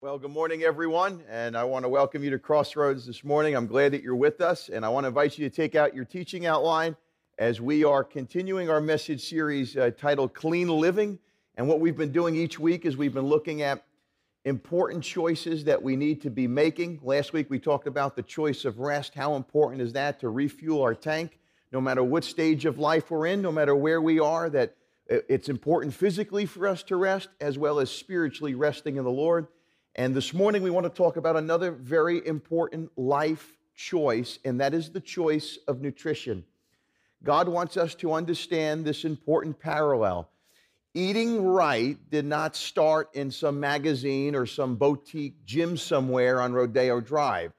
Well, good morning, everyone, and I want to welcome you to Crossroads this morning. I'm glad that you're with us, and I want to invite you to take out your teaching outline as we are continuing our message series titled Clean Living. And what we've been doing each week is we've been looking at important choices that we need to be making. Last week we talked about the choice of rest. How important is that to refuel our tank, no matter what stage of life we're in, no matter where we are, that it's important physically for us to rest as well as spiritually resting in the Lord. And this morning we want to talk about another very important life choice, and that is the choice of nutrition. God wants us to understand this important parallel. Eating right did not start in some magazine or some boutique gym somewhere on Rodeo Drive.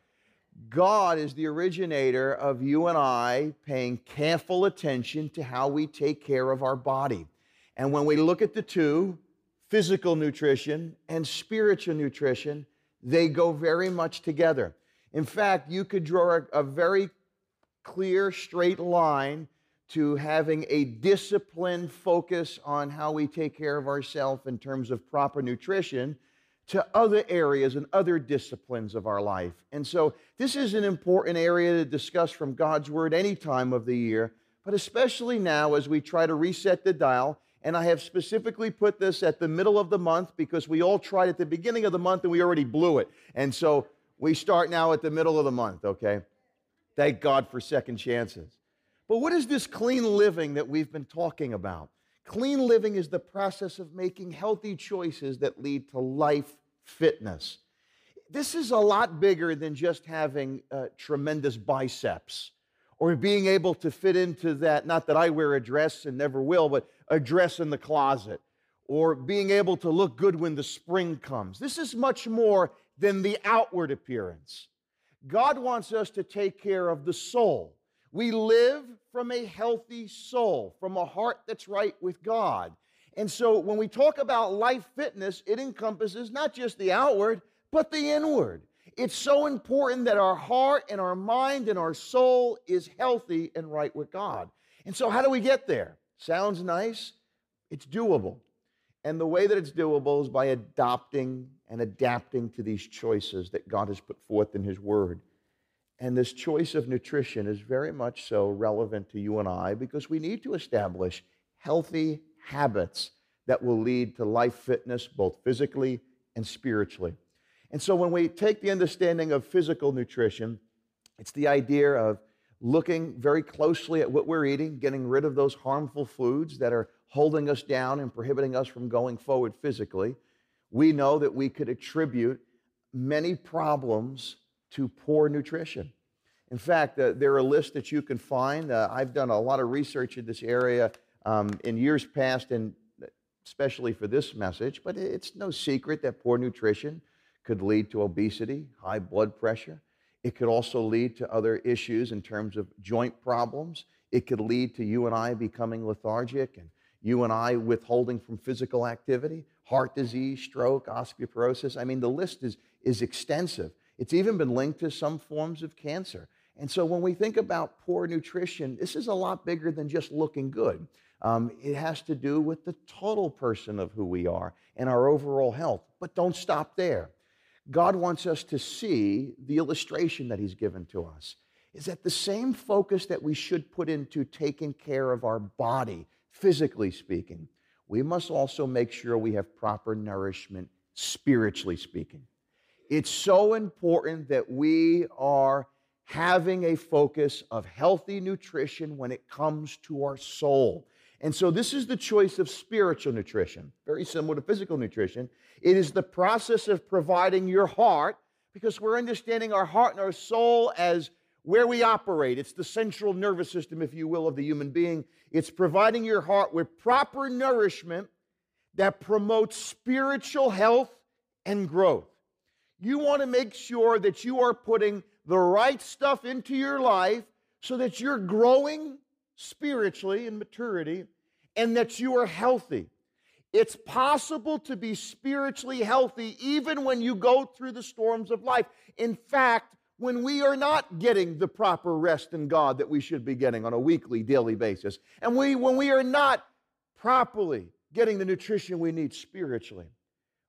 God is the originator of you and I paying careful attention to how we take care of our body. And when we look at the two, physical nutrition and spiritual nutrition, they go very much together. In fact, you could draw a very clear, straight line to having a disciplined focus on how we take care of ourselves in terms of proper nutrition to other areas and other disciplines of our life. And so this is an important area to discuss from God's Word any time of the year, but especially now as we try to reset the dial. And I have specifically put this at the middle of the month because we all tried at the beginning of the month and we already blew it. And so we start now at the middle of the month, okay? Thank God for second chances. But what is this clean living that we've been talking about? Clean living is the process of making healthy choices that lead to life fitness. This is a lot bigger than just having tremendous biceps or being able to fit into that, not that I wear a dress and never will, but a dress in the closet, or being able to look good when the spring comes. This is much more than the outward appearance. God wants us to take care of the soul. We live from a healthy soul, from a heart that's right with God. And so when we talk about life fitness, it encompasses not just the outward, but the inward. It's so important that our heart and our mind and our soul is healthy and right with God. And so how do we get there? Sounds nice. It's doable. And the way that it's doable is by adopting and adapting to these choices that God has put forth in His Word. And this choice of nutrition is very much so relevant to you and I because we need to establish healthy habits that will lead to life fitness both physically and spiritually. And so when we take the understanding of physical nutrition, it's the idea of looking very closely at what we're eating, getting rid of those harmful foods that are holding us down and prohibiting us from going forward physically. We know that we could attribute many problems to poor nutrition. In fact, there are lists that you can find. I've done a lot of research in this area in years past, and especially for this message, but it's no secret that poor nutrition could lead to obesity, high blood pressure. It could also lead to other issues in terms of joint problems. It could lead to you and I becoming lethargic and you and I withholding from physical activity, heart disease, stroke, osteoporosis. I mean, the list is extensive. It's even been linked to some forms of cancer. And so when we think about poor nutrition, this is a lot bigger than just looking good. It has to do with the total person of who we are and our overall health. But don't stop there. God wants us to see the illustration that He's given to us is that the same focus that we should put into taking care of our body, physically speaking, we must also make sure we have proper nourishment, spiritually speaking. It's so important that we are having a focus of healthy nutrition when it comes to our soul. And so this is the choice of spiritual nutrition, very similar to physical nutrition. It is the process of providing your heart, because we're understanding our heart and our soul as where we operate. It's the central nervous system, if you will, of the human being. It's providing your heart with proper nourishment that promotes spiritual health and growth. You want to make sure that you are putting the right stuff into your life so that you're growing spiritually in maturity and that you are healthy. It's possible to be spiritually healthy even when you go through the storms of life. In fact, when we are not getting the proper rest in God that we should be getting on a weekly, daily basis, and when we are not properly getting the nutrition we need spiritually,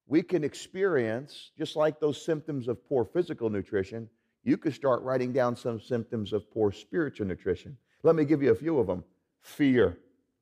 we can experience, just like those symptoms of poor physical nutrition, you could start writing down some symptoms of poor spiritual nutrition. Let me give you a few of them. Fear.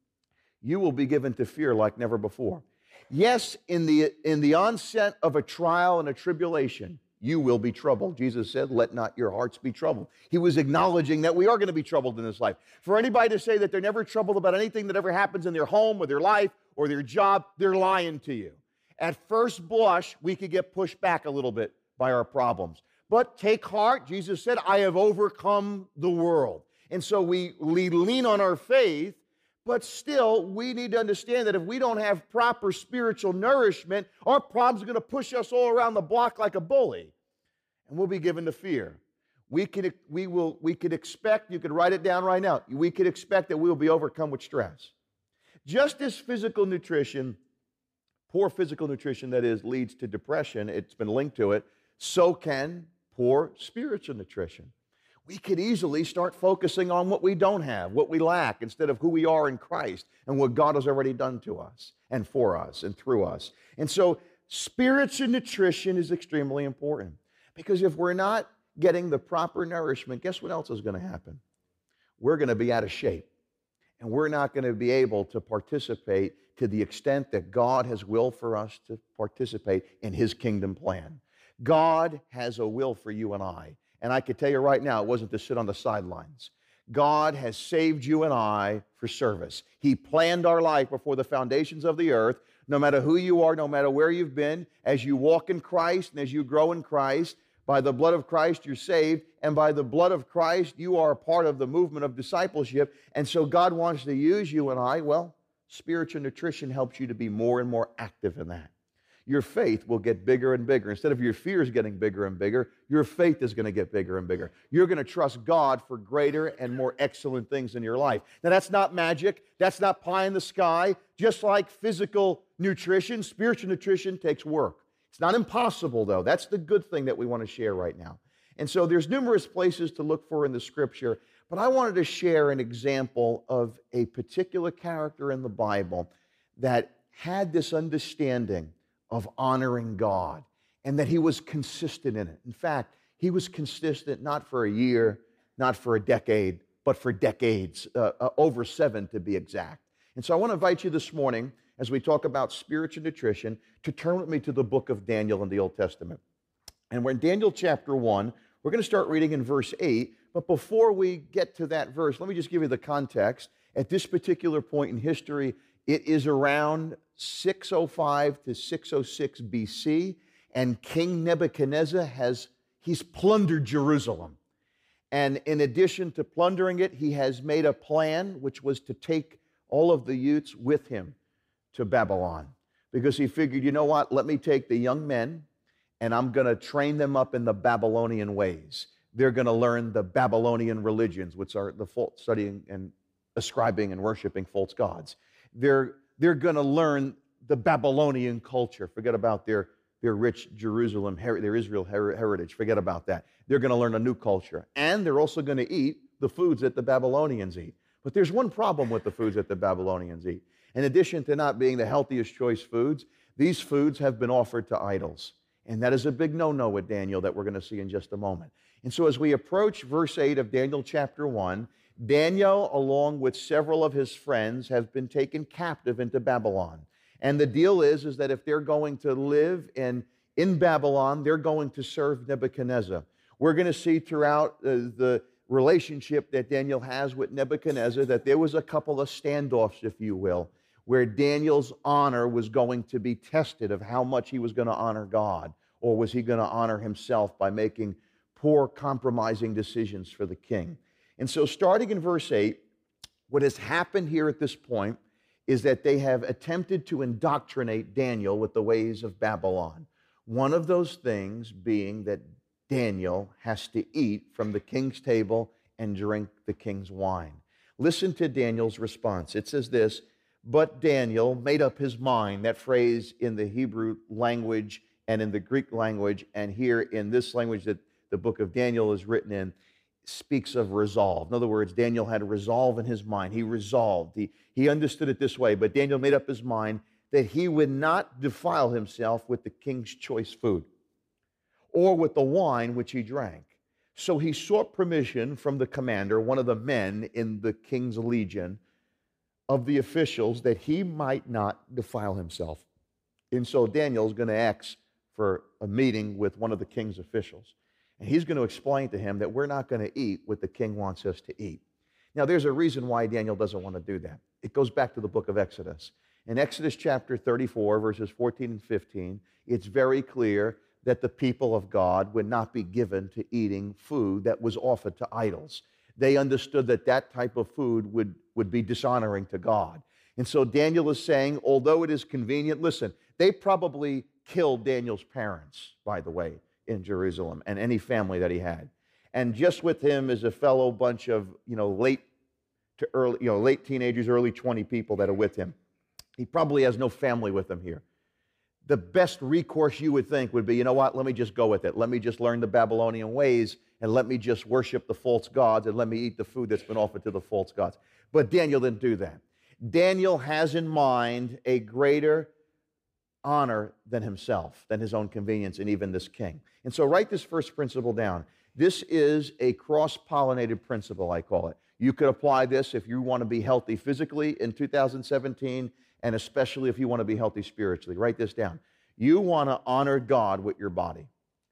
You will be given to fear like never before. Yes, in the onset of a trial and a tribulation, you will be troubled. Jesus said, let not your hearts be troubled. He was acknowledging that we are going to be troubled in this life. For anybody to say that they're never troubled about anything that ever happens in their home or their life or their job, they're lying to you. At first blush, we could get pushed back a little bit by our problems. But take heart, Jesus said, I have overcome the world. And so we lean on our faith, but still we need to understand that if we don't have proper spiritual nourishment, our problems are going to push us all around the block like a bully. And we'll be given to fear. We could expect, you could write it down right now, we could expect that we will be overcome with stress. Just as physical nutrition, poor physical nutrition, that is, leads to depression, it's been linked to it, so can poor spiritual nutrition. We could easily start focusing on what we don't have, what we lack, instead of who we are in Christ and what God has already done to us and for us and through us. And so spiritual nutrition is extremely important, because if we're not getting the proper nourishment, guess what else is going to happen? We're going to be out of shape, and we're not going to be able to participate to the extent that God has will for us to participate in His kingdom plan. God has a will for you and I. And I can tell you right now, it wasn't to sit on the sidelines. God has saved you and I for service. He planned our life before the foundations of the earth. No matter who you are, no matter where you've been, as you walk in Christ and as you grow in Christ, by the blood of Christ you're saved, and by the blood of Christ you are a part of the movement of discipleship. And so God wants to use you and I. Well, spiritual nutrition helps you to be more and more active in that. Your faith will get bigger and bigger. Instead of your fears getting bigger and bigger, your faith is going to get bigger and bigger. You're going to trust God for greater and more excellent things in your life. Now, that's not magic. That's not pie in the sky. Just like physical nutrition, spiritual nutrition takes work. It's not impossible, though. That's the good thing that we want to share right now. And so there's numerous places to look for in the Scripture, but I wanted to share an example of a particular character in the Bible that had this understanding of honoring God, and that he was consistent in it. In fact, he was consistent not for a year, not for a decade, but for decades, over 7 to be exact. And so I want to invite you this morning, as we talk about spiritual nutrition, to turn with me to the book of Daniel in the Old Testament. And we're in Daniel chapter 1. We're going to start reading in verse 8, but before we get to that verse, let me just give you the context. At this particular point in history, it is around 605 to 606 BC, and King Nebuchadnezzar he's plundered Jerusalem. And in addition to plundering it, he has made a plan, which was to take all of the youths with him to Babylon. Because he figured, you know what, let me take the young men, and I'm going to train them up in the Babylonian ways. They're going to learn the Babylonian religions, which are the false studying and ascribing and worshiping false gods. They're going to learn the Babylonian culture. Forget about their rich Jerusalem, their Israel heritage. Forget about that. They're going to learn a new culture. And they're also going to eat the foods that the Babylonians eat. But there's one problem with the foods that the Babylonians eat. In addition to not being the healthiest choice foods, these foods have been offered to idols. And that is a big no-no with Daniel that we're going to see in just a moment. And so as we approach verse 8 of Daniel chapter 1, Daniel, along with several of his friends, have been taken captive into Babylon. And the deal is that if they're going to live in Babylon, they're going to serve Nebuchadnezzar. We're going to see throughout the relationship that Daniel has with Nebuchadnezzar that there was a couple of standoffs, if you will, where Daniel's honor was going to be tested of how much he was going to honor God, or was he going to honor himself by making poor, compromising decisions for the king. And so starting in verse 8, what has happened here at this point is that they have attempted to indoctrinate Daniel with the ways of Babylon. One of those things being that Daniel has to eat from the king's table and drink the king's wine. Listen to Daniel's response. It says this, but Daniel made up his mind. That phrase in the Hebrew language and in the Greek language, and here in this language that the book of Daniel is written in, speaks of resolve. In other words, Daniel had a resolve in his mind. He resolved. He understood it this way, but Daniel made up his mind that he would not defile himself with the king's choice food or with the wine which he drank. So he sought permission from the commander, one of the men in the king's legion, of the officials, that he might not defile himself. And so Daniel's going to ask for a meeting with one of the king's officials. And he's going to explain to him that we're not going to eat what the king wants us to eat. Now, there's a reason why Daniel doesn't want to do that. It goes back to the book of Exodus. In Exodus chapter 34, verses 14 and 15, it's very clear that the people of God would not be given to eating food that was offered to idols. They understood that that type of food would be dishonoring to God. And so Daniel is saying, although it is convenient, listen, they probably killed Daniel's parents, by the way, in Jerusalem, and any family that he had. And just with him is a fellow bunch of, late teenagers, early 20 people that are with him. He probably has no family with him here. The best recourse you would think would be, you know what, let me just go with it. Let me just learn the Babylonian ways, and let me just worship the false gods, and let me eat the food that's been offered to the false gods. But Daniel didn't do that. Daniel has in mind a greater honor than himself, than his own convenience, and even this king. And so write this first principle down. This is a cross-pollinated principle, I call it. You could apply this if you want to be healthy physically in 2017, and especially if you want to be healthy spiritually. Write this down. You want to honor God with your body.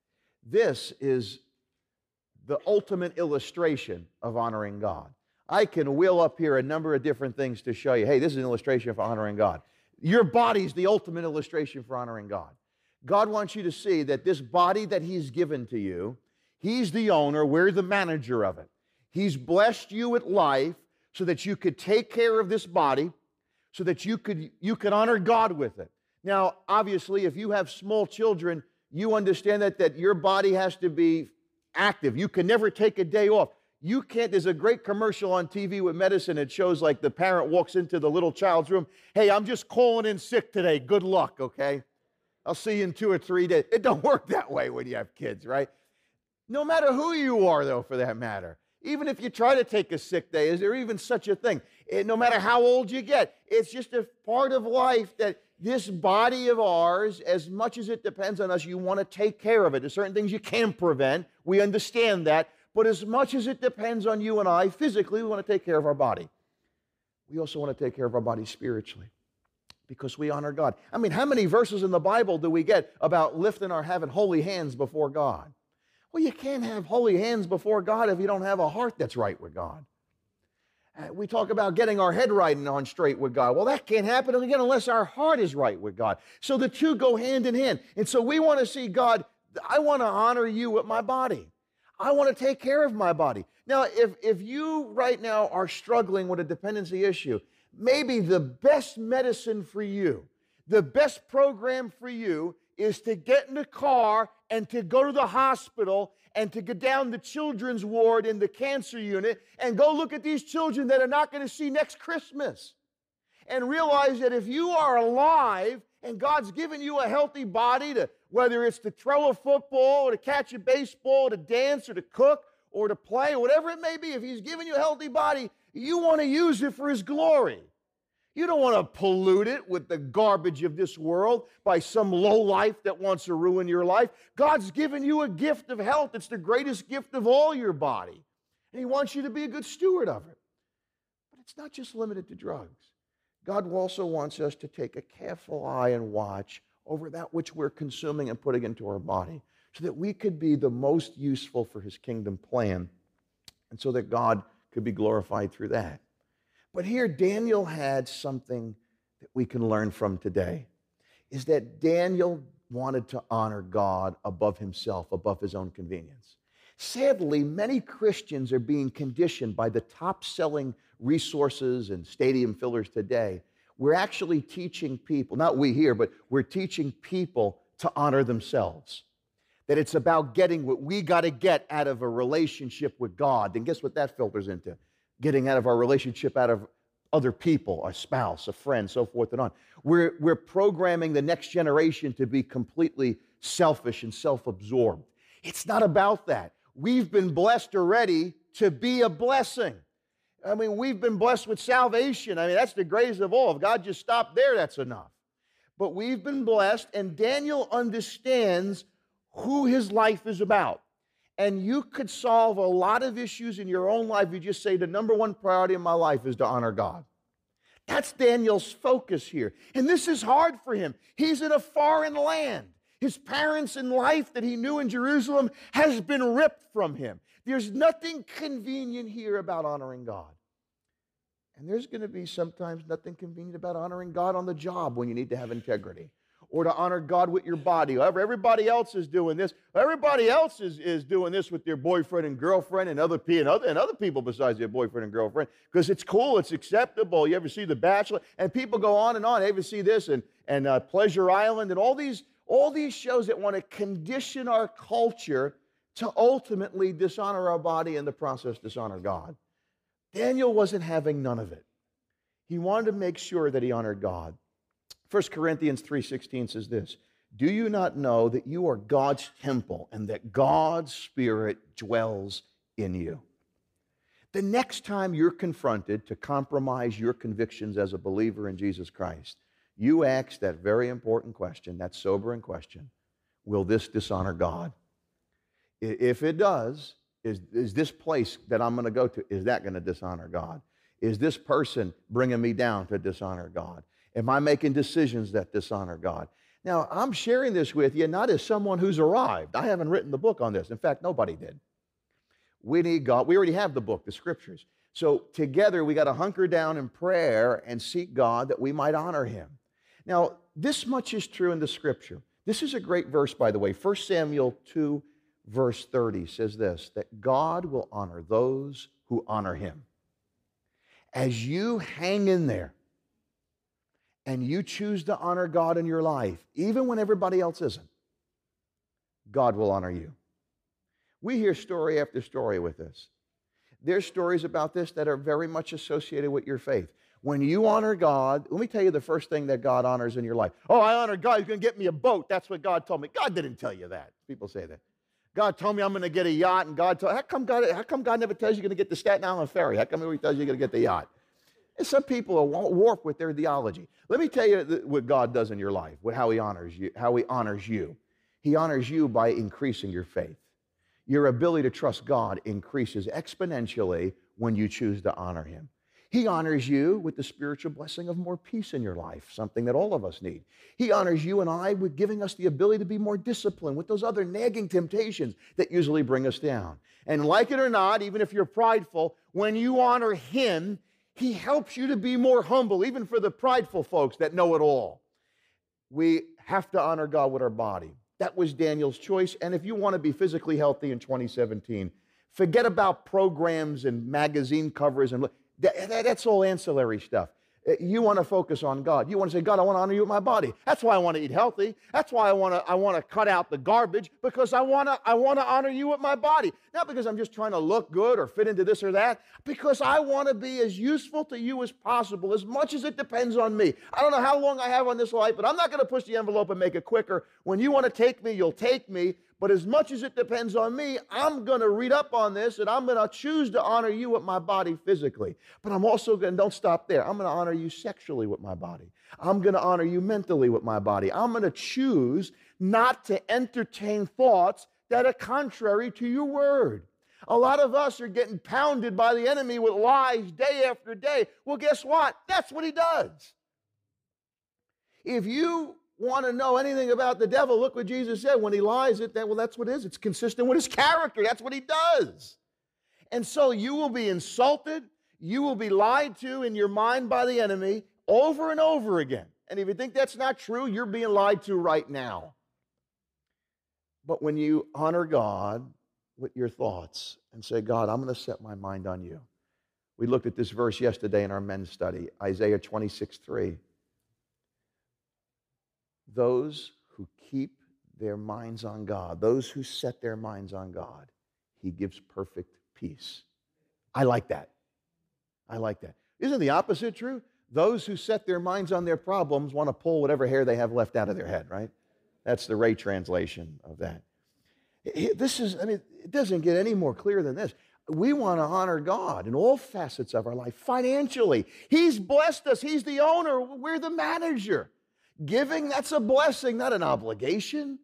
This is the ultimate illustration of honoring God. I can wheel up here a number of different things to show you, hey, this is an illustration for honoring God. Your body is the ultimate illustration for honoring God. God wants you to see that this body that He's given to you, He's the owner, we're the manager of it. He's blessed you with life so that you could take care of this body, so that you could honor God with it. Now, obviously, if you have small children, you understand that your body has to be active. You can never take a day off. You can't, there's a great commercial on TV with medicine. It shows like the parent walks into the little child's room. Hey, I'm just calling in sick today. Good luck, okay? I'll see you in 2 or 3 days. It don't work that way when you have kids, right? No matter who you are, though, for that matter. Even if you try to take a sick day, is there even such a thing? No matter how old you get, it's just a part of life that this body of ours, as much as it depends on us, you want to take care of it. There's certain things you can prevent. We understand that. But as much as it depends on you and I, physically, we want to take care of our body. We also want to take care of our body spiritually because we honor God. I mean, how many verses in the Bible do we get about having holy hands before God? Well, you can't have holy hands before God if you don't have a heart that's right with God. We talk about getting our head right and on straight with God. Well, that can't happen again unless our heart is right with God. So the two go hand in hand. And so we want to see God, I want to honor you with my body. I want to take care of my body. Now, if you right now are struggling with a dependency issue, maybe the best medicine for you, the best program for you is to get in the car and to go to the hospital and to get down the children's ward in the cancer unit and go look at these children that are not going to see next Christmas. And realize that if you are alive and God's given you a healthy body, whether it's to throw a football or to catch a baseball or to dance or to cook or to play or whatever it may be, if He's given you a healthy body, you want to use it for His glory. You don't want to pollute it with the garbage of this world by some lowlife that wants to ruin your life. God's given you a gift of health. It's the greatest gift of all your body. And He wants you to be a good steward of it. But it's not just limited to drugs. God also wants us to take a careful eye and watch over that which we're consuming and putting into our body so that we could be the most useful for His kingdom plan and so that God could be glorified through that. But here Daniel had something that we can learn from today, is that Daniel wanted to honor God above himself, above his own convenience. Sadly, many Christians are being conditioned by the top-selling resources and stadium fillers today. We're actually teaching people, not we here, but we're teaching people to honor themselves. That it's about getting what we got to get out of a relationship with God. And guess what that filters into? Getting out of our relationship out of other people, a spouse, a friend, so forth and on. We're programming the next generation to be completely selfish and self-absorbed. It's not about that. We've been blessed already to be a blessing. I mean, we've been blessed with salvation. I mean, that's the greatest of all. If God just stopped there, that's enough. but we've been blessed, and Daniel understands who his life is about. And you could solve a lot of issues in your own life. You just say, the number one priority in my life is to honor God. That's Daniel's focus here. And this is hard for him. He's in a foreign land. His parents and life that he knew in Jerusalem has been ripped from him. There's nothing convenient here about honoring God. And there's going to be sometimes nothing convenient about honoring God on the job when you need to have integrity, or to honor God with your body. However, everybody else is doing this. Everybody else is doing this with their boyfriend and girlfriend and other people besides their boyfriend and girlfriend, because it's cool, it's acceptable. You ever see The Bachelor? And people go on and on. You ever see this and Pleasure Island and all these shows that want to condition our culture to ultimately dishonor our body, and in the process dishonor God. Daniel wasn't having none of it. He wanted to make sure that he honored God. 1 Corinthians 3:16 says this, "Do you not know that you are God's temple and that God's Spirit dwells in you?" The next time you're confronted to compromise your convictions as a believer in Jesus Christ, you ask that very important question, that sobering question, will this dishonor God? If it does, is this place that I'm going to go to, is that going to dishonor God? Is this person bringing me down to dishonor God? Am I making decisions that dishonor God? Now, I'm sharing this with you not as someone who's arrived. I haven't written the book on this. In fact, nobody did. We need God. We already have the book, the Scriptures. So together, we got to hunker down in prayer and seek God that we might honor Him. Now, this much is true in the Scripture. This is a great verse, by the way. 1 Samuel 2, verse 30 says this, that God will honor those who honor Him. As you hang in there and you choose to honor God in your life, even when everybody else isn't, God will honor you. We hear story after story with this. There's stories about this that are very much associated with your faith. When you honor God, let me tell you the first thing that God honors in your life. Oh, I honor God. He's going to get me a boat. That's what God told me. God didn't tell you that. People say that. God told me I'm going to get a yacht, and how come God never tells you you're going to get the Staten Island ferry? How come He tells you you're going to get the yacht? And some people are warped with their theology. Let me tell you what God does in your life, how He honors you. He honors you by increasing your faith. Your ability to trust God increases exponentially when you choose to honor Him. He honors you with the spiritual blessing of more peace in your life, something that all of us need. He honors you and I with giving us the ability to be more disciplined with those other nagging temptations that usually bring us down. And like it or not, even if you're prideful, when you honor Him, He helps you to be more humble, even for the prideful folks that know it all. We have to honor God with our body. That was Daniel's choice. And if you want to be physically healthy in 2017, forget about programs and magazine covers and that's all ancillary stuff. You want to focus on God. You want to say, God, I want to honor you with my body. That's why I want to eat healthy. That's why I want to cut out the garbage, because I want to honor you with my body. Not because I'm just trying to look good or fit into this or that, because I want to be as useful to you as possible, as much as it depends on me. I don't know how long I have on this life, but I'm not going to push the envelope and make it quicker. When you want to take me, you'll take me. But as much as it depends on me, I'm going to read up on this, and I'm going to choose to honor you with my body physically. But I'm also going to, don't stop there. I'm going to honor you sexually with my body. I'm going to honor you mentally with my body. I'm going to choose not to entertain thoughts that are contrary to your word. A lot of us are getting pounded by the enemy with lies day after day. Well, guess what? That's what he does. If you want to know anything about the devil, look what Jesus said. When he lies, that's what it is. It's consistent with his character. That's what he does. And so you will be insulted. You will be lied to in your mind by the enemy over and over again. And if you think that's not true, you're being lied to right now. But when you honor God with your thoughts and say, God, I'm going to set my mind on you. We looked at this verse yesterday in our men's study, Isaiah 26:3. Those who keep their minds on God, those who set their minds on God, He gives perfect peace. I like that. I like that. Isn't the opposite true? Those who set their minds on their problems want to pull whatever hair they have left out of their head, right? That's the Ray translation of that. It doesn't get any more clear than this. We want to honor God in all facets of our life, financially. He's blessed us. He's the owner. We're the manager. Giving, that's a blessing, not an obligation.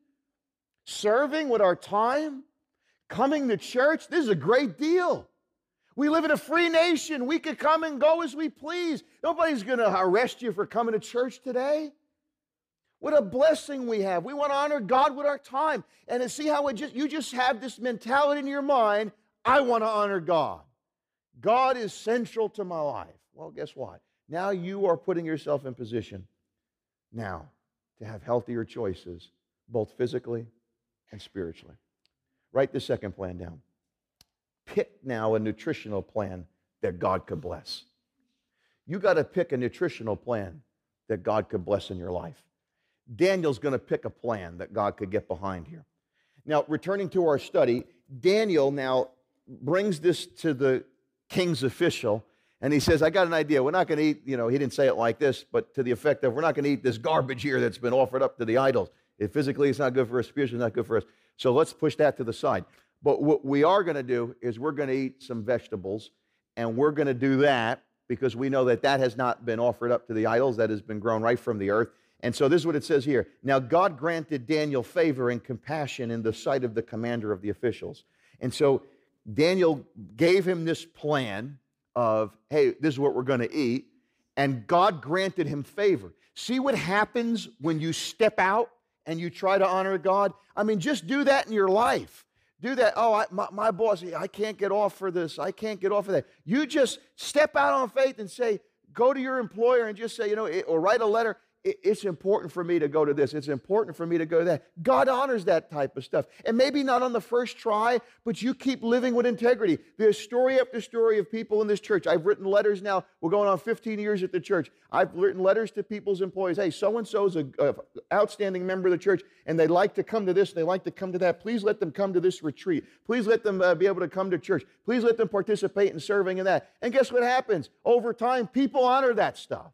Serving with our time, coming to church, this is a great deal. We live in a free nation. We could come and go as we please. Nobody's going to arrest you for coming to church today. What a blessing we have. We want to honor God with our time. And to see how you just have this mentality in your mind, I want to honor God. God is central to my life. Well, guess what? Now you are putting yourself in position now to have healthier choices, both physically and spiritually. Write the second plan down. Pick now a nutritional plan that God could bless. You got to pick a nutritional plan that God could bless in your life. Daniel's going to pick a plan that God could get behind here. Now, returning to our study, Daniel now brings this to the king's official, and he says, I got an idea. We're not going to eat, he didn't say it like this, but to the effect of, we're not going to eat this garbage here that's been offered up to the idols. Physically, it's not good for us. Spiritually, it's not good for us. So let's push that to the side. But what we are going to do is we're going to eat some vegetables, and we're going to do that because we know that that has not been offered up to the idols, that has been grown right from the earth. And so this is what it says here. Now God granted Daniel favor and compassion in the sight of the commander of the officials. And so Daniel gave him this plan of, hey, this is what we're going to eat. And God granted him favor. See what happens when you step out and you try to honor God? I mean, just do that in your life. Do that. Oh, my boss, I can't get off for this. I can't get off for that. You just step out on faith and say, go to your employer and just say, or write a letter. It's important for me to go to this. It's important for me to go to that. God honors that type of stuff. And maybe not on the first try, but you keep living with integrity. There's story after story of people in this church. I've written letters now. We're going on 15 years at the church. I've written letters to people's employees. Hey, so-and-so is an outstanding member of the church, and they'd like to come to this, and they like to come to that. Please let them come to this retreat. Please let them be able to come to church. Please let them participate in serving in that. And guess what happens? Over time, people honor that stuff.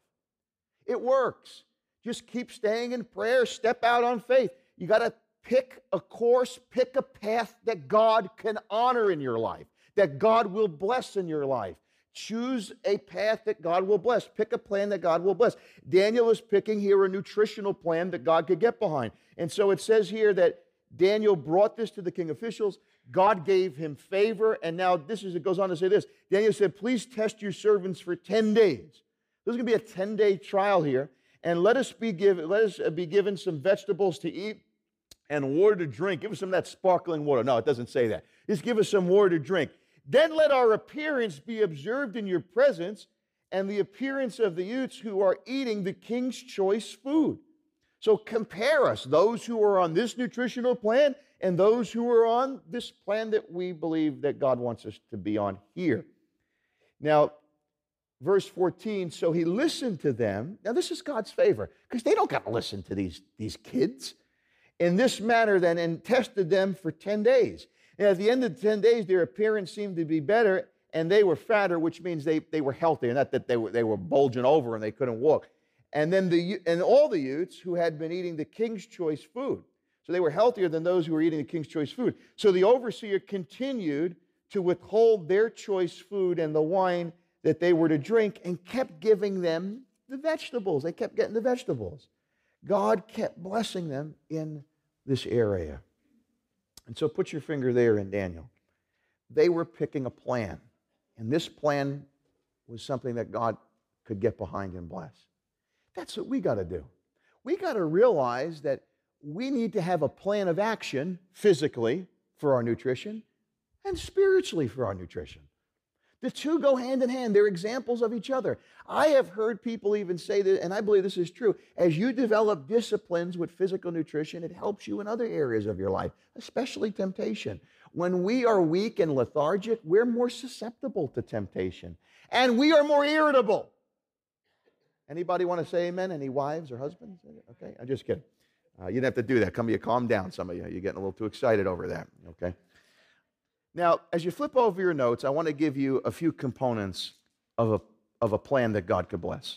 It works. Just keep staying in prayer. Step out on faith. You got to pick a course, pick a path that God can honor in your life, that God will bless in your life. Choose a path that God will bless. Pick a plan that God will bless. Daniel is picking here a nutritional plan that God could get behind. And so it says here that Daniel brought this to the king officials. God gave him favor. And now it goes on to say this. Daniel said, please test your servants for 10 days. There's going to be a 10-day trial here. And let us be given some vegetables to eat and water to drink. Give us some of that sparkling water. No, it doesn't say that. Just give us some water to drink. Then let our appearance be observed in your presence and the appearance of the youths who are eating the king's choice food. So compare us, those who are on this nutritional plan and those who are on this plan that we believe that God wants us to be on here. Now, verse 14, so he listened to them. Now, this is God's favor, because they don't got to listen to these kids. In this manner, then, and tested them for 10 days. And at the end of the 10 days, their appearance seemed to be better, and they were fatter, which means they were healthier, not that they were bulging over and they couldn't walk. And then all the youths who had been eating the king's choice food. So they were healthier than those who were eating the king's choice food. So the overseer continued to withhold their choice food and the wine that they were to drink, and kept giving them the vegetables. They kept getting the vegetables. God kept blessing them in this area. And so put your finger there in Daniel. They were picking a plan, and this plan was something that God could get behind and bless. That's what we got to do. We got to realize that we need to have a plan of action physically for our nutrition and spiritually for our nutrition. The two go hand in hand. They're examples of each other. I have heard people even say that, and I believe this is true, as you develop disciplines with physical nutrition, it helps you in other areas of your life, especially temptation. When we are weak and lethargic, we're more susceptible to temptation, and we are more irritable. Anybody want to say amen? Any wives or husbands? Okay, I'm just kidding. You didn't have to do that. Calm down, some of you. You're getting a little too excited over that, okay? Now, as you flip over your notes, I want to give you a few components of a plan that God could bless.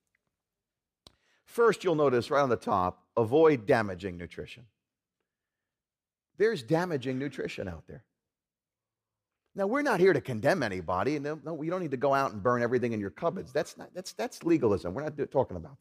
First, you'll notice right on the top, avoid damaging nutrition. There's damaging nutrition out there. Now, we're not here to condemn anybody. No, you don't need to go out and burn everything in your cupboards. That's legalism. We're not talking about that.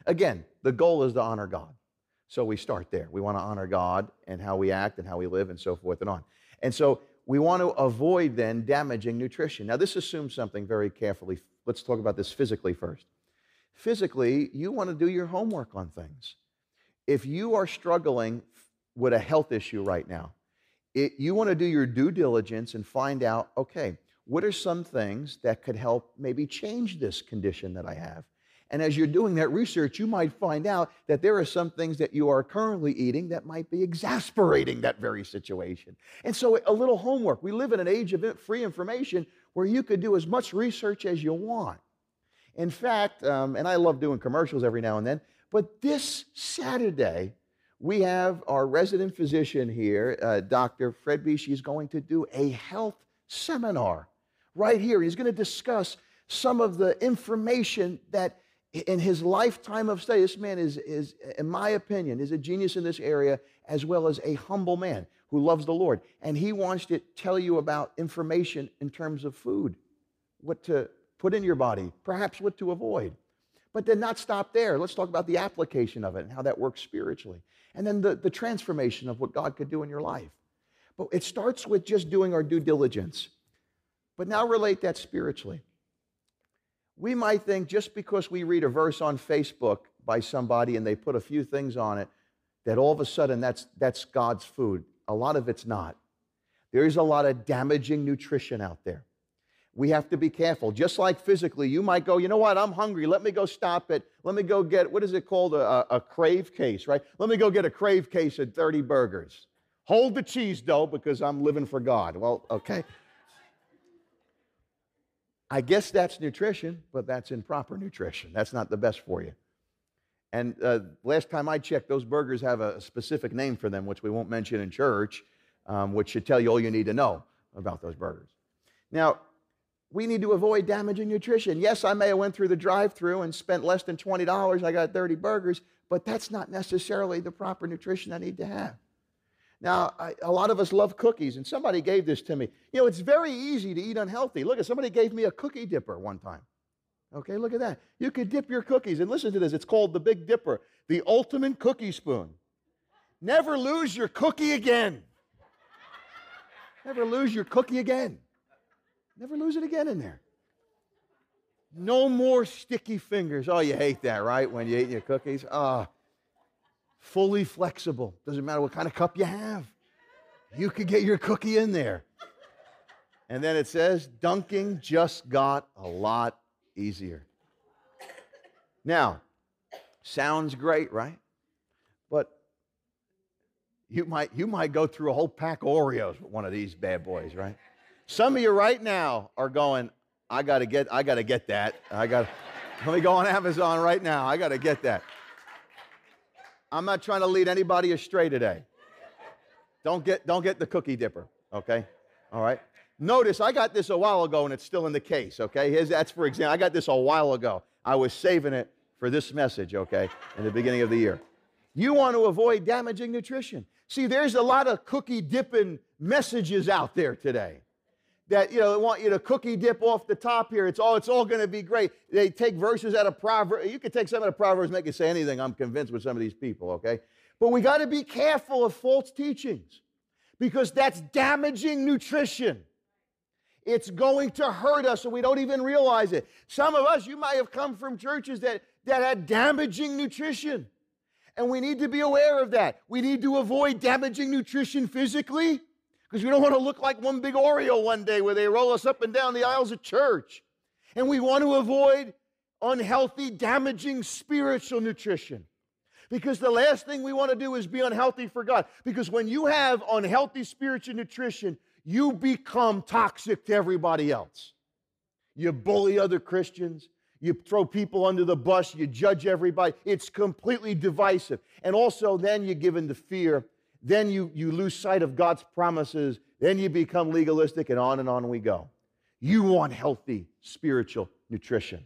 Again, the goal is to honor God. So we start there. We want to honor God and how we act and how we live and so forth and on. And so we want to avoid then damaging nutrition. Now, this assumes something very carefully. Let's talk about this physically first. Physically, you want to do your homework on things. If you are struggling with a health issue right now, you want to do your due diligence and find out, okay, what are some things that could help maybe change this condition that I have? And as you're doing that research, you might find out that there are some things that you are currently eating that might be exasperating that very situation. And so a little homework. We live in an age of free information where you could do as much research as you want. In fact, and I love doing commercials every now and then, but this Saturday, we have our resident physician here, Dr. Fred Beachy, is going to do a health seminar right here. He's going to discuss some of the information that in his lifetime of study, this man is, in my opinion, is a genius in this area, as well as a humble man who loves the Lord. And he wants to tell you about information in terms of food, what to put in your body, perhaps what to avoid. But then not stop there. Let's talk about the application of it and how that works spiritually. And then the transformation of what God could do in your life. But it starts with just doing our due diligence. But now relate that spiritually. We might think just because we read a verse on Facebook by somebody and they put a few things on it, that all of a sudden that's God's food. A lot of it's not. There is a lot of damaging nutrition out there. We have to be careful. Just like physically, you might go, you know what, I'm hungry. Let me go stop it. Let me go get, what is it called, a Crave case, right? Let me go get a Crave case of 30 burgers. Hold the cheese dough because I'm living for God. Well, okay. I guess that's nutrition, but that's improper nutrition. That's not the best for you. And last time I checked, those burgers have a specific name for them, which we won't mention in church, which should tell you all you need to know about those burgers. Now, we need to avoid damaging nutrition. Yes, I may have went through the drive-thru and spent less than $20. I got 30 burgers, but that's not necessarily the proper nutrition I need to have. Now, a lot of us love cookies, and somebody gave this to me. You know, it's very easy to eat unhealthy. Look, somebody gave me a cookie dipper one time. Okay, look at that. You could dip your cookies, and listen to this. It's called the Big Dipper, the ultimate cookie spoon. Never lose your cookie again. Never lose your cookie again. Never lose it again in there. No more sticky fingers. Oh, you hate that, right, when you eat your cookies? Fully flexible. Doesn't matter what kind of cup you have. You could get your cookie in there. And then it says, dunking just got a lot easier. Now, sounds great, right? But you might go through a whole pack of Oreos with one of these bad boys, right? Some of you right now are going, I gotta get that. Let me go on Amazon right now. I gotta get that. I'm not trying to lead anybody astray today. Don't get the cookie dipper, okay? All right? Notice I got this a while ago and it's still in the case, okay? That's for example. I got this a while ago. I was saving it for this message, okay, in the beginning of the year. You want to avoid damaging nutrition. See, there's a lot of cookie dipping messages out there today that, they want you to cookie dip off the top here. It's all going to be great. They take verses out of Proverbs. You could take some of the Proverbs and make it say anything, I'm convinced, with some of these people, okay? But we got to be careful of false teachings because that's damaging nutrition. It's going to hurt us and we don't even realize it. Some of us, you might have come from churches that had damaging nutrition. And we need to be aware of that. We need to avoid damaging nutrition physically, because we don't want to look like one big Oreo one day where they roll us up and down the aisles of church. And we want to avoid unhealthy, damaging spiritual nutrition. Because the last thing we want to do is be unhealthy for God. Because when you have unhealthy spiritual nutrition, you become toxic to everybody else. You bully other Christians. You throw people under the bus. You judge everybody. It's completely divisive. And also then you give in to fear. Then you lose sight of God's promises. Then you become legalistic, and on we go. You want healthy spiritual nutrition.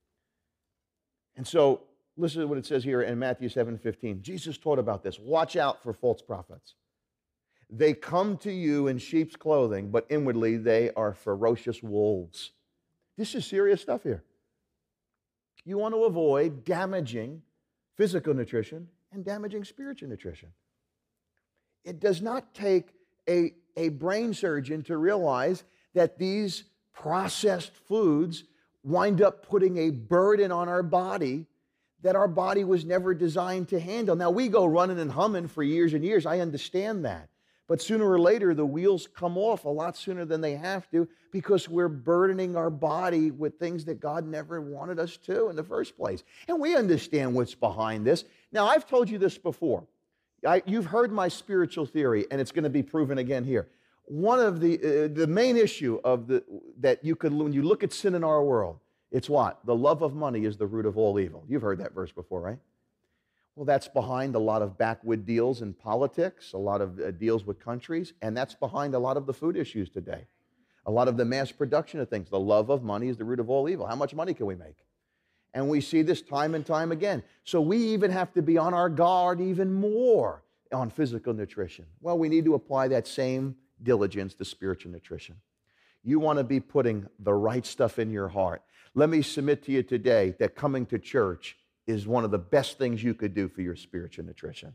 And so, listen to what it says here in Matthew 7:15. Jesus taught about this. Watch out for false prophets. They come to you in sheep's clothing, but inwardly they are ferocious wolves. This is serious stuff here. You want to avoid damaging physical nutrition and damaging spiritual nutrition. It does not take a brain surgeon to realize that these processed foods wind up putting a burden on our body that our body was never designed to handle. Now, we go running and humming for years and years. I understand that. But sooner or later, the wheels come off a lot sooner than they have to because we're burdening our body with things that God never wanted us to in the first place. And we understand what's behind this. Now, I've told you this before. You've heard my spiritual theory, and it's going to be proven again here. One of the main issue that you could, when you look at sin in our world, it's what? The love of money is the root of all evil. You've heard that verse before, right? Well, that's behind a lot of backwood deals in politics, a lot of deals with countries, and that's behind a lot of the food issues today. A lot of the mass production of things. The love of money is the root of all evil. How much money can we make? And we see this time and time again. So we even have to be on our guard even more on physical nutrition. Well, we need to apply that same diligence to spiritual nutrition. You want to be putting the right stuff in your heart. Let me submit to you today that coming to church is one of the best things you could do for your spiritual nutrition.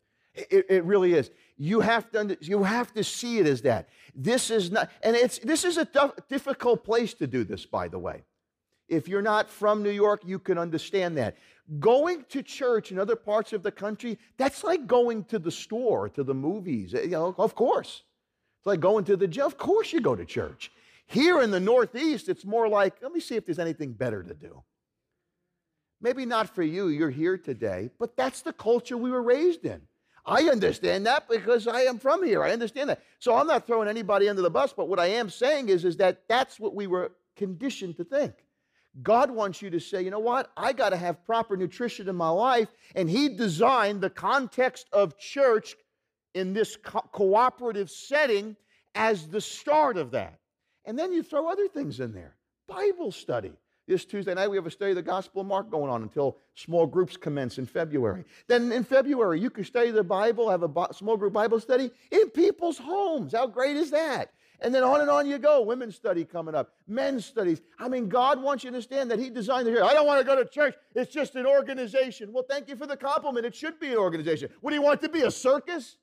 It really is. You have to see it as that. This is not, and this is a difficult place to do this, by the way. If you're not from New York, you can understand that. Going to church in other parts of the country, that's like going to the store, to the movies. Of course. It's like going to the gym. Of course you go to church. Here in the Northeast, it's more like, let me see if there's anything better to do. Maybe not for you, you're here today, but that's the culture we were raised in. I understand that because I am from here. I understand that. So I'm not throwing anybody under the bus, but what I am saying is that that's what we were conditioned to think. God wants you to say, you know what? I got to have proper nutrition in my life, and He designed the context of church in this cooperative setting as the start of that. And then you throw other things in there. Bible study. This Tuesday night, we have a study of the Gospel of Mark going on until small groups commence in February. Then in February, you can study the Bible, have a small group Bible study in people's homes. How great is that? And then on you go. Women's study coming up. Men's studies. I mean, God wants you to understand that He designed it here. I don't want to go to church. It's just an organization. Well, thank you for the compliment. It should be an organization. What do you want it to be, a circus?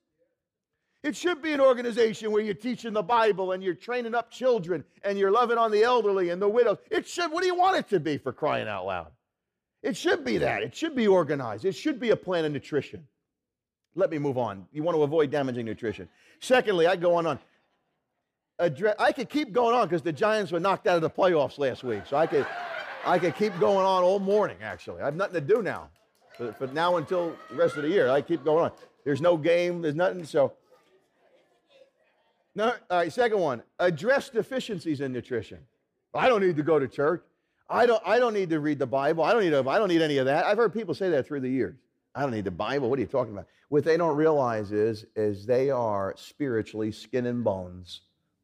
It should be an organization where you're teaching the Bible and you're training up children and you're loving on the elderly and the widows. It should. What do you want it to be, for crying out loud? It should be that. It should be organized. It should be a plan of nutrition. Let me move on. You want to avoid damaging nutrition. Secondly, I go on. I could keep going on because the Giants were knocked out of the playoffs last week. So I could keep going on all morning, actually. I have nothing to do now. For now until the rest of the year, I keep going on. There's no game. There's nothing. So. No, all right, second one, address deficiencies in nutrition. I don't need to go to church. I don't need to read the Bible. I don't need any of that. I've heard people say that through the years. I don't need the Bible. What are you talking about? What they don't realize is they are spiritually skin and bones.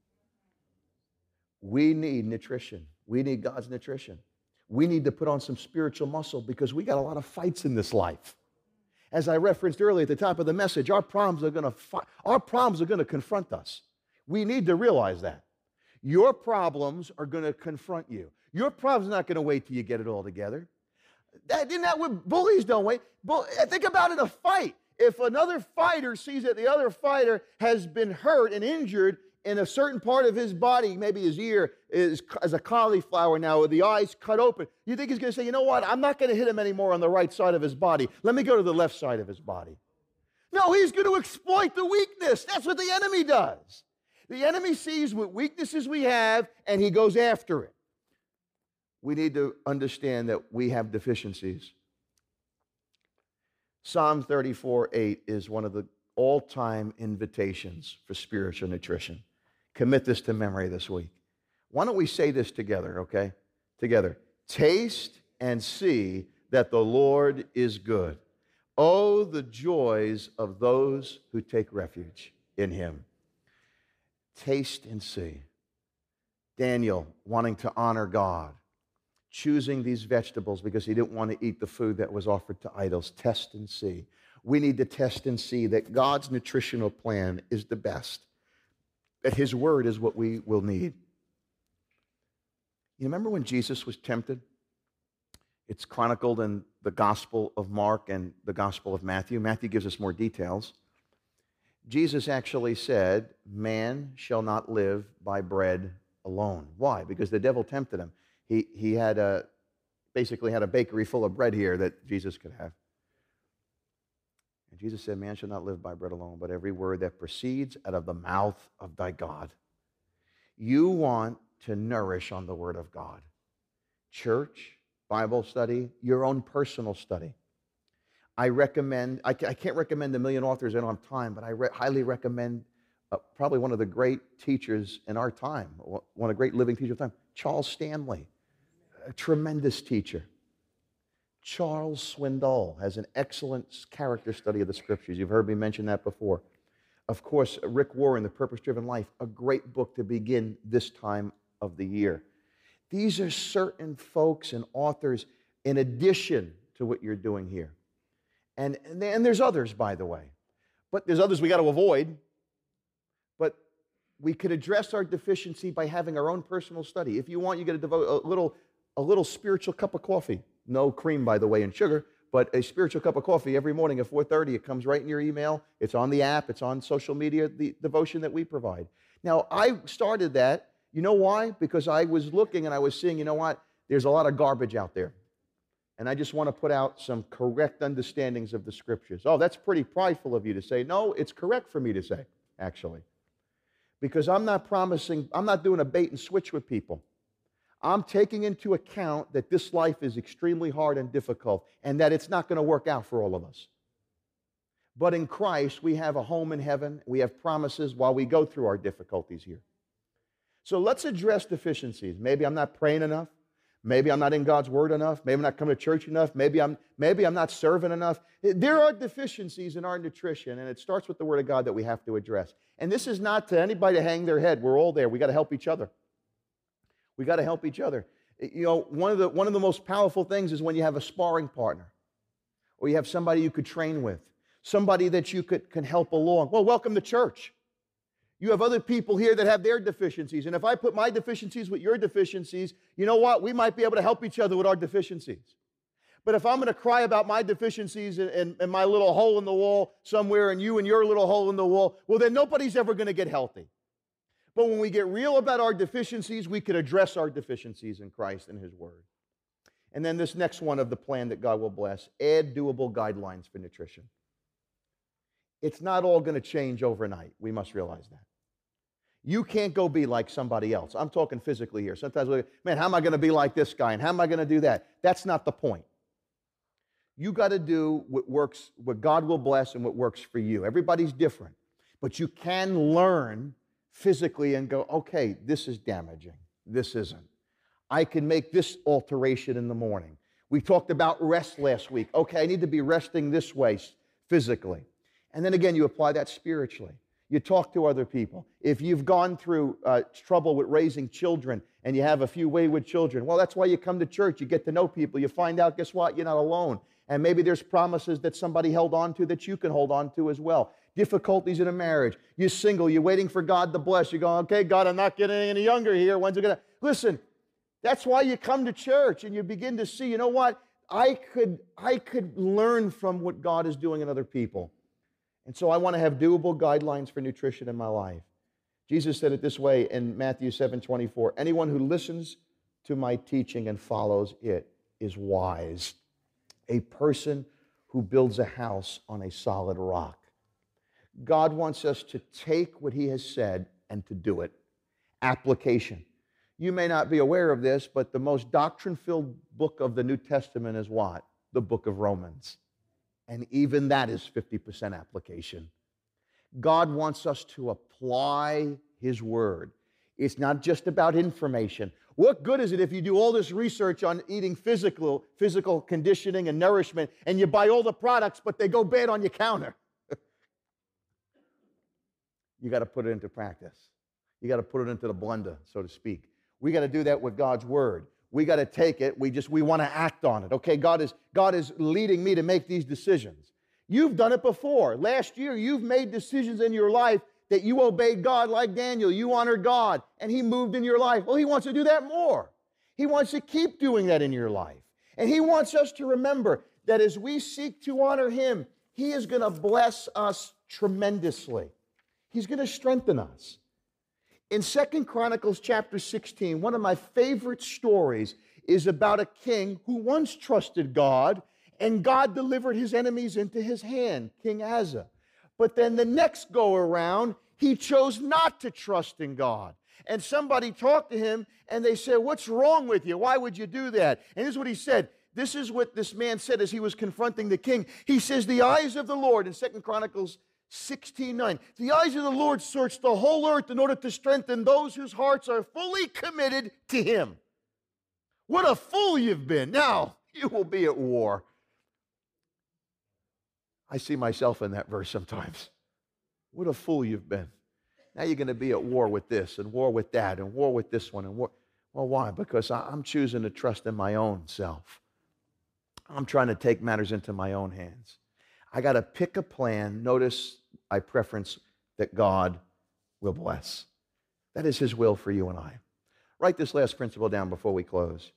We need nutrition. We need God's nutrition. We need to put on some spiritual muscle because we got a lot of fights in this life. As I referenced earlier at the top of the message, our problems are going to confront us. We need to realize that. Your problems are going to confront you. Your problem's not going to wait till you get it all together. Isn't that what bullies don't wait? Think about it, a fight. If another fighter sees that the other fighter has been hurt and injured in a certain part of his body, maybe his ear is as a cauliflower now, with the eyes cut open, you think he's going to say, you know what, I'm not going to hit him anymore on the right side of his body. Let me go to the left side of his body. No, he's going to exploit the weakness. That's what the enemy does. The enemy sees what weaknesses we have, and he goes after it. We need to understand that we have deficiencies. Psalm 34:8 is one of the all-time invitations for spiritual nutrition. Commit this to memory this week. Why don't we say this together, okay? Together. Taste and see that the Lord is good. Oh, the joys of those who take refuge in Him. Taste and see. Daniel wanting to honor God, choosing these vegetables because he didn't want to eat the food that was offered to idols. Test and see. We need to test and see that God's nutritional plan is the best, that His word is what we will need. You remember when Jesus was tempted? It's chronicled in the Gospel of Mark and the Gospel of Matthew. Matthew gives us more details. Jesus actually said, man shall not live by bread alone. Why? Because the devil tempted him. He had basically had a bakery full of bread here that Jesus could have. And Jesus said, man shall not live by bread alone, but every word that proceeds out of the mouth of thy God. You want to nourish on the Word of God. Church, Bible study, your own personal study. I can't recommend a million authors, I don't have time, but I highly recommend probably one of the great teachers in our time, one of the great living teachers of time, Charles Stanley, a tremendous teacher. Charles Swindoll has an excellent character study of the Scriptures. You've heard me mention that before. Of course, Rick Warren, The Purpose-Driven Life, a great book to begin this time of the year. These are certain folks and authors in addition to what you're doing here. And there's others, by the way. But there's others we got to avoid. But we could address our deficiency by having our own personal study. If you want, you got to devote a little spiritual cup of coffee. No cream, by the way, and sugar, but a spiritual cup of coffee every morning at 4:30. It comes right in your email. It's on the app. It's on social media, the devotion that we provide. Now, I started that. You know why? Because I was looking and I was seeing, you know what? There's a lot of garbage out there. And I just want to put out some correct understandings of the Scriptures. Oh, that's pretty prideful of you to say. No, it's correct for me to say, actually. Because I'm not doing a bait and switch with people. I'm taking into account that this life is extremely hard and difficult and that it's not going to work out for all of us. But in Christ, we have a home in heaven. We have promises while we go through our difficulties here. So let's address deficiencies. Maybe I'm not praying enough. Maybe I'm not in God's Word enough. Maybe I'm not coming to church enough. Maybe I'm not serving enough. There are deficiencies in our nutrition, and it starts with the Word of God that we have to address. And this is not to anybody to hang their head. We're all there. We got to help each other. We got to help each other. You know, one of the most powerful things is when you have a sparring partner, or you have somebody you could train with, somebody that you can help along. Well, welcome to church. You have other people here that have their deficiencies, and if I put my deficiencies with your deficiencies, you know what? We might be able to help each other with our deficiencies. But if I'm going to cry about my deficiencies and my little hole in the wall somewhere, and you and your little hole in the wall, well, then nobody's ever going to get healthy. But when we get real about our deficiencies, we can address our deficiencies in Christ and His Word. And then this next one of the plan that God will bless, add doable guidelines for nutrition. It's not all going to change overnight. We must realize that. You can't go be like somebody else. I'm talking physically here. Sometimes we go, man, how am I going to be like this guy? And how am I going to do that? That's not the point. You got to do what works, what God will bless and what works for you. Everybody's different. But you can learn physically and go, okay, this is damaging. This isn't. I can make this alteration in the morning. We talked about rest last week. Okay, I need to be resting this way physically. And then again, you apply that spiritually. You talk to other people. If you've gone through trouble with raising children and you have a few wayward children, well, that's why you come to church. You get to know people. You find out, guess what? You're not alone. And maybe there's promises that somebody held on to that you can hold on to as well. Difficulties in a marriage. You're single. You're waiting for God to bless. You're going, okay, God, I'm not getting any younger here. When's it going to... Listen, that's why you come to church and you begin to see, you know what? I could learn from what God is doing in other people. And so I want to have doable guidelines for nutrition in my life. Jesus said it this way in Matthew 7:24. Anyone who listens to my teaching and follows it is wise. A person who builds a house on a solid rock. God wants us to take what He has said and to do it. Application. You may not be aware of this, but the most doctrine-filled book of the New Testament is what? The book of Romans. And even that is 50% application. God wants us to apply His Word. It's not just about information. What good is it if you do all this research on eating physical conditioning and nourishment, and you buy all the products, but they go bad on your counter? You got to put it into practice. You got to put it into the blender, so to speak. We got to do that with God's Word. We got to take it. We want to act on it. Okay, God is leading me to make these decisions. You've done it before. Last year, you've made decisions in your life that you obeyed God like Daniel. You honored God, and He moved in your life. Well, He wants to do that more. He wants to keep doing that in your life. And he wants us to remember that as we seek to honor him, he is going to bless us tremendously. He's going to strengthen us. In 2 Chronicles chapter 16, one of my favorite stories is about a king who once trusted God, and God delivered his enemies into his hand, King Asa. But then the next go around, he chose not to trust in God. And somebody talked to him, and they said, "What's wrong with you? Why would you do that?" And this is what he said. This is what this man said as he was confronting the king. He says, "The eyes of the Lord," in 2 Chronicles 16:9, "the eyes of the Lord search the whole earth in order to strengthen those whose hearts are fully committed to him." What a fool you've been. Now you will be at war. I see myself in that verse sometimes. What a fool you've been. Now you're going to be at war with this and war with that and war with this one and war. Well, why? Because I'm choosing to trust in my own self. I'm trying to take matters into my own hands. I got to pick a plan. Notice I preference that God will bless. That is his will for you and I. Write this last principle down before we close.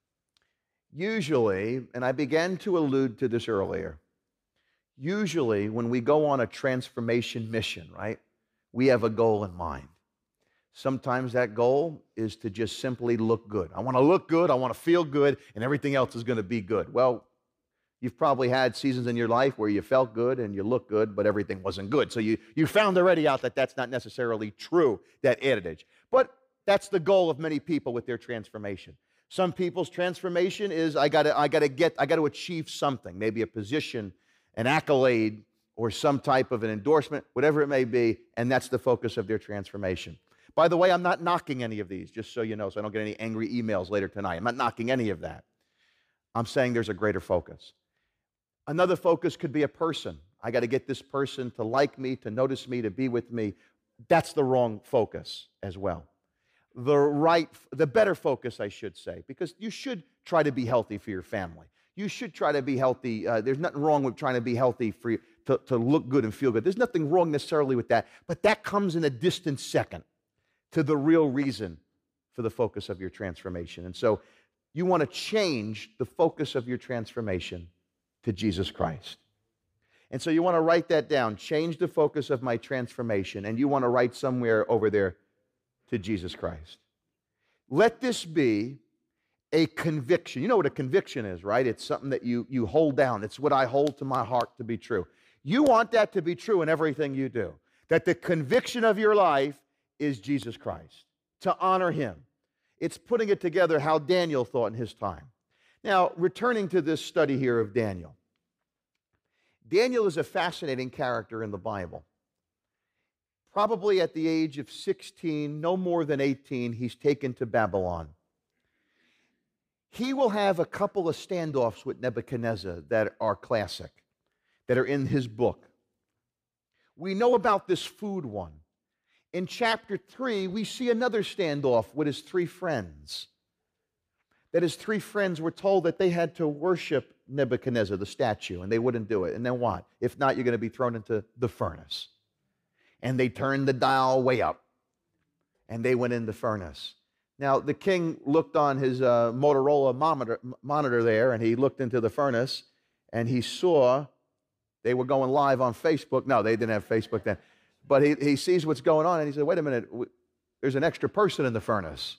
Usually, and I began to allude to this earlier, usually when we go on a transformation mission, right, we have a goal in mind. Sometimes that goal is to just simply look good. I want to look good, I want to feel good, and everything else is going to be good. Well, you've probably had seasons in your life where you felt good and you looked good, but everything wasn't good. So you found already out that that's not necessarily true, that adage. But that's the goal of many people with their transformation. Some people's transformation is I got to achieve something, maybe a position, an accolade, or some type of an endorsement, whatever it may be, and that's the focus of their transformation. By the way, I'm not knocking any of these, just so you know, so I don't get any angry emails later tonight. I'm not knocking any of that. I'm saying there's a greater focus. Another focus could be a person. I got to get this person to like me, to notice me, to be with me. That's the wrong focus as well. The better focus, I should say, because you should try to be healthy for your family. You should try to be healthy. There's nothing wrong with trying to be healthy for you, to look good and feel good. There's nothing wrong necessarily with that, but that comes in a distant second to the real reason for the focus of your transformation. And so you want to change the focus of your transformation to Jesus Christ. And so you want to write that down, change the focus of my transformation, and you want to write somewhere over there to Jesus Christ. Let this be a conviction. You know what a conviction is, right? It's something that you hold down. It's what I hold to my heart to be true. You want that to be true in everything you do. That the conviction of your life is Jesus Christ, to honor him. It's putting it together how Daniel thought in his time. Now, returning to this study here of Daniel. Daniel is a fascinating character in the Bible. Probably at the age of 16, no more than 18, he's taken to Babylon. He will have a couple of standoffs with Nebuchadnezzar that are classic, that are in his book. We know about this food one. In chapter 3, we see another standoff with his three friends. That his three friends were told that they had to worship Nebuchadnezzar, the statue, and they wouldn't do it. And then what? If not, you're going to be thrown into the furnace. And they turned the dial way up, and they went in the furnace. Now, the king looked on his Motorola monitor there, and he looked into the furnace, and he saw they were going live on Facebook. No, they didn't have Facebook then. But he sees what's going on, and he said, wait a minute, there's an extra person in the furnace.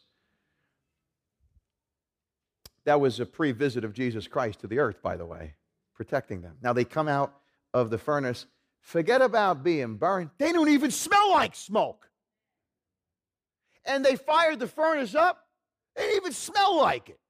That was a pre-visit of Jesus Christ to the earth, by the way, protecting them. Now, they come out of the furnace. Forget about being burned. They don't even smell like smoke. And they fired the furnace up. They didn't even smell like it.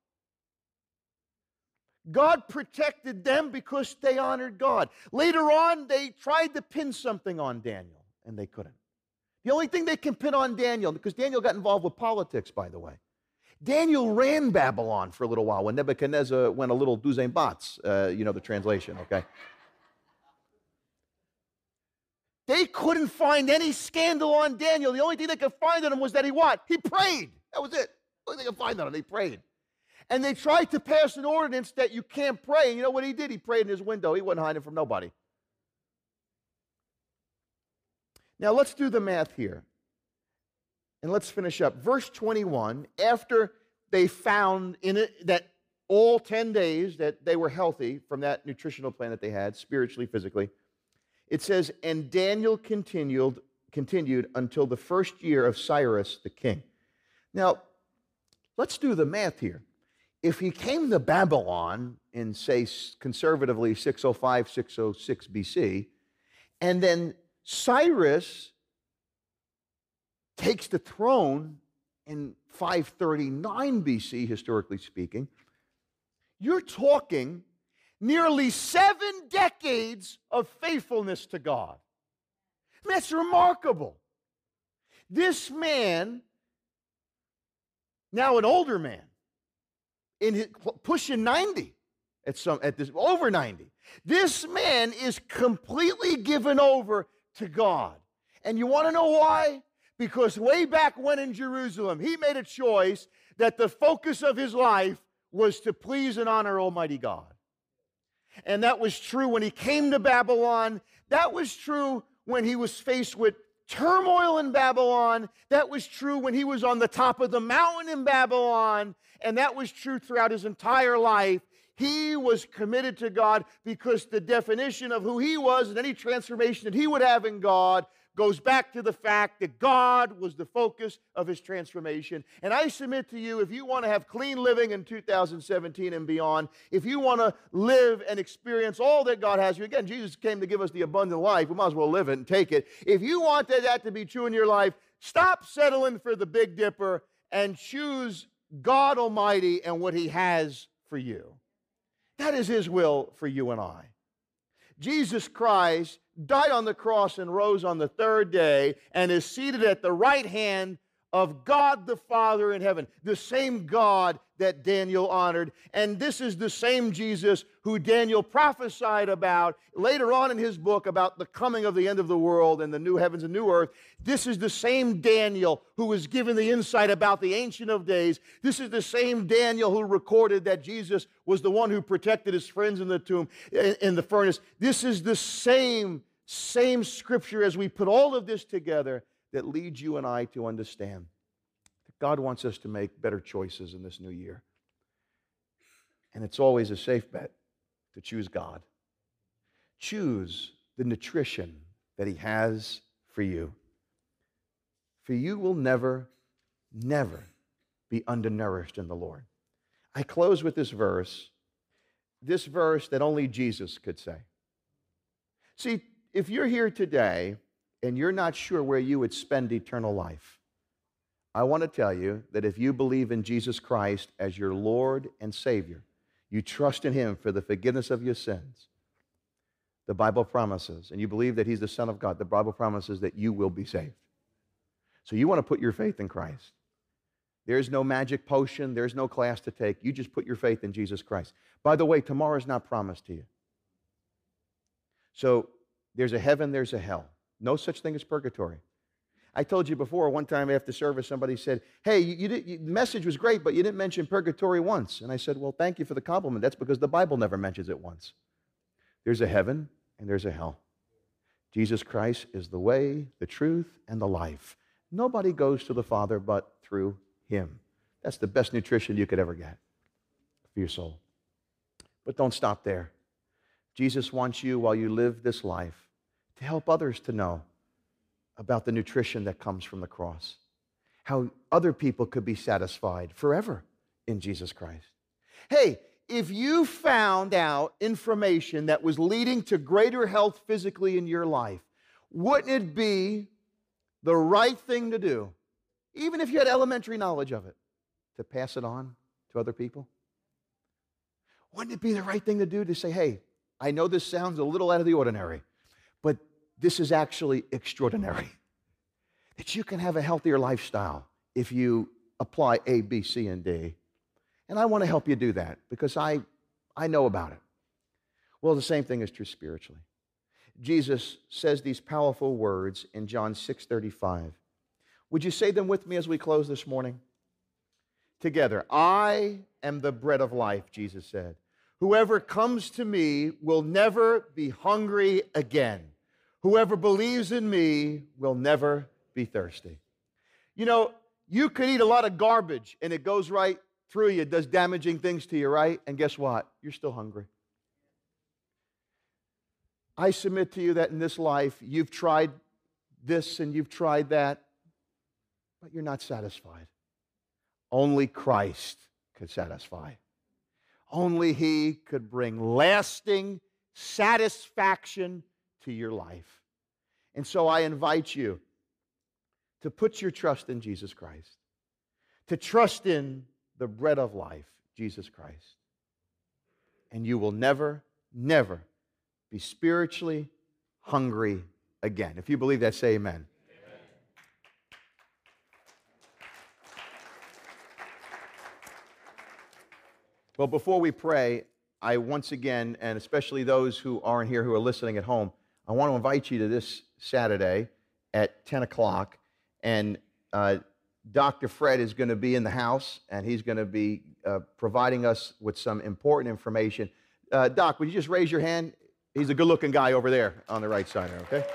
God protected them because they honored God. Later on, they tried to pin something on Daniel, and they couldn't. The only thing they can pin on Daniel, because Daniel got involved with politics, by the way. Daniel ran Babylon for a little while when Nebuchadnezzar went a little douze bots, you know the translation, okay? They couldn't find any scandal on Daniel. The only thing they could find on him was that he what? He prayed. That was it. The only thing they could find on him, he prayed. And they tried to pass an ordinance that you can't pray. And you know what he did? He prayed in his window. He wasn't hiding from nobody. Now let's do the math here. And let's finish up. Verse 21, after they found in it that all 10 days that they were healthy from that nutritional plan that they had, spiritually, physically. It says, and Daniel continued until the first year of Cyrus the king. Now, let's do the math here. If he came to Babylon in, say, conservatively 605, 606 BC, and then Cyrus takes the throne in 539 BC, historically speaking, you're talking nearly 7 decades of faithfulness to God. That's remarkable. This man, now an older man, pushing 90, over 90. This man is completely given over to God. And you want to know why? Because way back when in Jerusalem, he made a choice that the focus of his life was to please and honor Almighty God. And that was true when he came to Babylon. That was true when he was faced with turmoil in Babylon. That was true when he was on the top of the mountain in Babylon. And that was true throughout his entire life. He was committed to God because the definition of who he was and any transformation that he would have in God goes back to the fact that God was the focus of his transformation. And I submit to you, if you want to have clean living in 2017 and beyond, if you want to live and experience all that God has for you, again, Jesus came to give us the abundant life. We might as well live it and take it. If you want that to be true in your life, stop settling for the Big Dipper and choose God Almighty and what he has for you. That is his will for you and I. Jesus Christ died on the cross and rose on the third day and is seated at the right hand of God the Father in heaven, the same God that Daniel honored. And this is the same Jesus who Daniel prophesied about later on in his book about the coming of the end of the world and the new heavens and new earth. This is the same Daniel who was given the insight about the Ancient of Days. This is the same Daniel who recorded that Jesus was the one who protected his friends in the tomb, in the furnace. This is the same scripture as we put all of this together that leads you and I to understand that God wants us to make better choices in this new year. And it's always a safe bet to choose God. Choose the nutrition that he has for you. For you will never be undernourished in the Lord. I close with this verse that only Jesus could say. See, if you're here today and you're not sure where you would spend eternal life, I want to tell you that if you believe in Jesus Christ as your Lord and Savior, you trust in him for the forgiveness of your sins, the Bible promises, and you believe that he's the Son of God, the Bible promises that you will be saved. So you want to put your faith in Christ. There's no magic potion. There's no class to take. You just put your faith in Jesus Christ. By the way, tomorrow is not promised to you. So there's a heaven, there's a hell. No such thing as purgatory. I told you before, one time after service, somebody said, hey, the message was great, but you didn't mention purgatory once. And I said, well, thank you for the compliment. That's because the Bible never mentions it once. There's a heaven and there's a hell. Jesus Christ is the way, the truth, and the life. Nobody goes to the Father but through him. That's the best nutrition you could ever get for your soul. But don't stop there. Jesus wants you, while you live this life, to help others to know about the nutrition that comes from the cross, how other people could be satisfied forever in Jesus Christ. Hey, if you found out information that was leading to greater health physically in your life, wouldn't it be the right thing to do, even if you had elementary knowledge of it, to pass it on to other people? Wouldn't it be the right thing to do to say, hey, I know this sounds a little out of the ordinary, but this is actually extraordinary. That you can have a healthier lifestyle if you apply A, B, C, and D. And I want to help you do that because I know about it. Well, the same thing is true spiritually. Jesus says these powerful words in John 6:35. Would you say them with me as we close this morning? Together. I am the bread of life, Jesus said. Whoever comes to me will never be hungry again. Whoever believes in me will never be thirsty. You know, you could eat a lot of garbage and it goes right through you, does damaging things to you, right? And guess what? You're still hungry. I submit to you that in this life, you've tried this and you've tried that, but you're not satisfied. Only Christ could satisfy. Only He could bring lasting satisfaction to your life. And so I invite you to put your trust in Jesus Christ, to trust in the bread of life, Jesus Christ. And you will never, never be spiritually hungry again. If you believe that, say amen. Amen. Well, before we pray, I once again, and especially those who aren't here who are listening at home, I want to invite you to this Saturday at 10 o'clock. And Dr. Fred is going to be in the house, and he's going to be providing us with some important information. Doc, would you just raise your hand? He's a good-looking guy over there on the right side there, okay?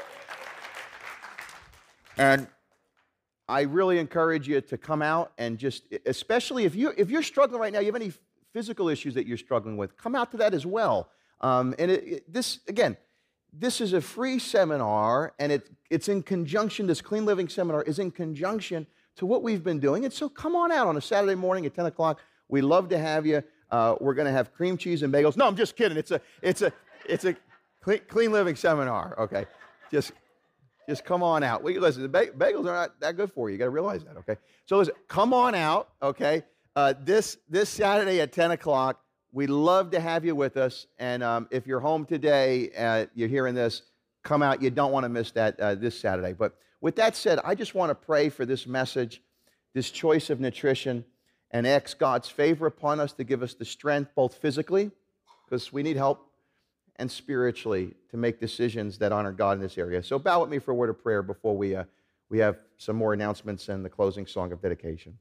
And I really encourage you to come out and just, especially if you're struggling right now, you have any physical issues that you're struggling with, come out to that as well. This is a free seminar, and it's in conjunction, this Clean Living Seminar is in conjunction to what we've been doing. And so come on out on a Saturday morning at 10 o'clock. We'd love to have you. We're going to have cream cheese and bagels. No, I'm just kidding. It's a clean living seminar, okay? Just come on out. Listen, the bagels are not that good for you. You got to realize that, okay? So listen, come on out, okay? This Saturday at 10 o'clock, we'd love to have you with us. And if you're home today, you're hearing this, come out. You don't want to miss that this Saturday. But with that said, I just want to pray for this message, this choice of nutrition, and ask God's favor upon us to give us the strength, both physically, because we need help, and spiritually to make decisions that honor God in this area. So bow with me for a word of prayer before we have some more announcements and the closing song of dedication.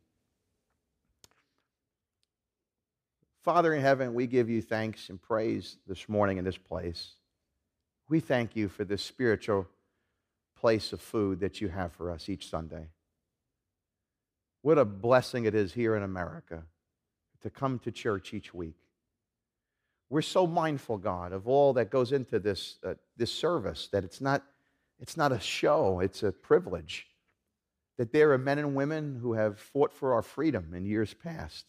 Father in heaven, we give you thanks and praise this morning in this place. We thank you for this spiritual place of food that you have for us each Sunday. What a blessing it is here in America to come to church each week. We're so mindful, God, of all that goes into this service, that it's not a show, it's a privilege. That there are men and women who have fought for our freedom in years past.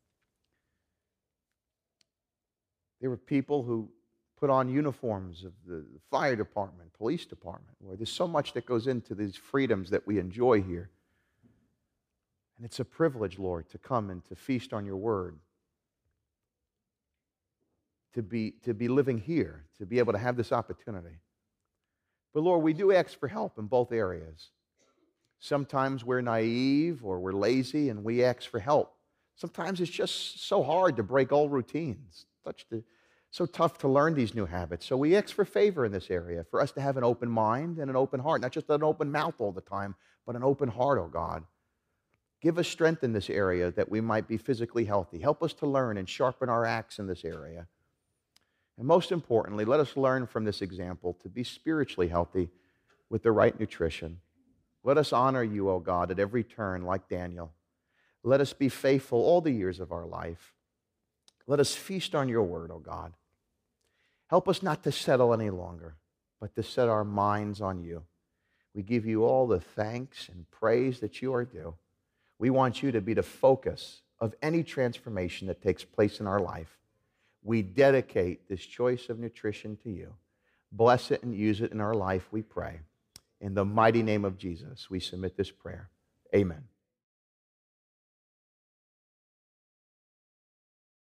There were people who put on uniforms of the fire department, police department, where there's so much that goes into these freedoms that we enjoy here. And it's a privilege, Lord, to come and to feast on your word. To be living here, to be able to have this opportunity. But Lord, we do ask for help in both areas. Sometimes we're naive or we're lazy and we ask for help. Sometimes it's just so hard to break old routines. So tough to learn these new habits. So we ask for favor in this area, for us to have an open mind and an open heart, not just an open mouth all the time, but an open heart, oh God. Give us strength in this area that we might be physically healthy. Help us to learn and sharpen our axe in this area. And most importantly, let us learn from this example to be spiritually healthy with the right nutrition. Let us honor you, O God, at every turn like Daniel. Let us be faithful all the years of our life. Let us feast on your word, O God. Help us not to settle any longer, but to set our minds on you. We give you all the thanks and praise that you are due. We want you to be the focus of any transformation that takes place in our life. We dedicate this choice of nutrition to you. Bless it and use it in our life, we pray. In the mighty name of Jesus, we submit this prayer. Amen.